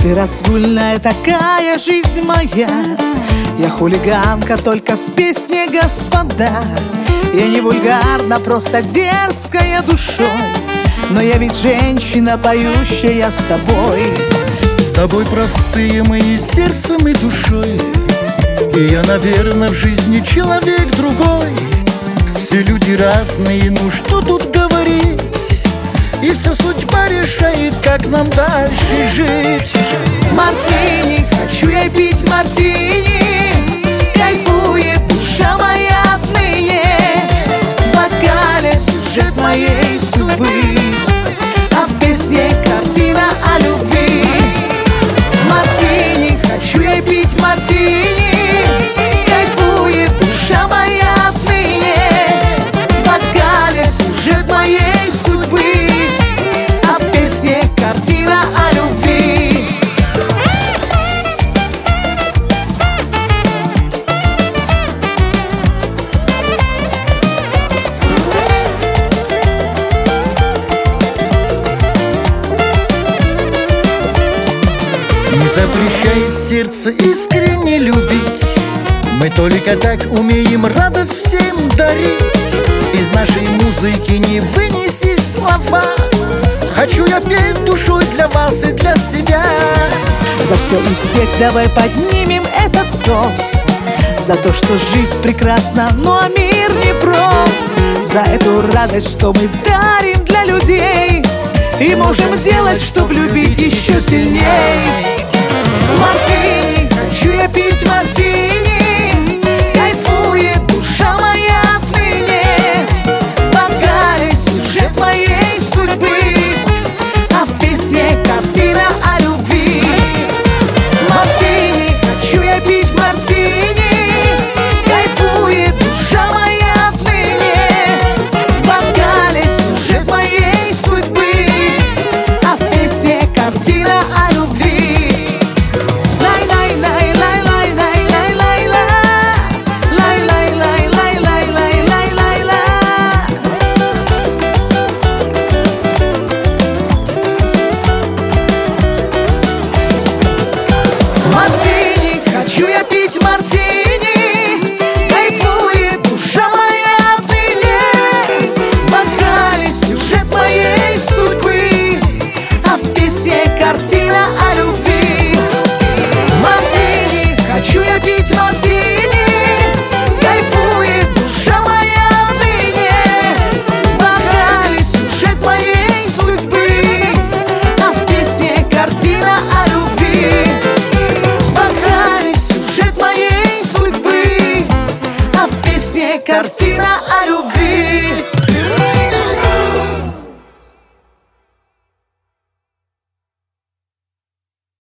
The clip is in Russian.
Ты разгульная такая жизнь моя. Я хулиганка только в песне, господа. Я не вульгарна, просто дерзкая душой. Но я ведь женщина, поющая с тобой. С тобой простые мои сердцем и душой. И я, наверное, в жизни человек другой. Все люди разные, ну что тут говорить? И вся судьба решает, как нам дальше жить. Мартини, хочу я пить мартини. Кайфует душа моя отныне. В бокале сюжет моей судьбы, а в песне картина о любви. Мартини, хочу я пить мартини. Кайфует душа моя отныне. В бокале сюжет моей судьбы, а в песне картина о любви. Не запрещай сердце искренне любить. Мы только так умеем радость всем дарить. Из нашей музыки не вынесешь слова. Хочу я петь душой для вас и для себя. За все и всех давай поднимем этот тост. За то, что жизнь прекрасна, ну а мир непрост. За эту радость, что мы дарим для людей. И можем делать, чтоб любить еще сильней. Мартини, хочу я пить мартини. Кайфует душа моя отныне. В бокале сюжет моей судьбы, а в песне картина о любви. Мартини, хочу я пить мартини. Кайфует душа моя отныне. В бокале сюжет моей судьбы, а в песне картина о любви. Мартини, хочу я пить мартини. Кайфует душа моя отныне. В бокале сюжет моей судьбы, а в песне картина о любви. Мартини, хочу я пить мартини. Кайфует душа моя отныне. В бокале сюжет моей судьбы, а в песне картина о любви. Картина о любви.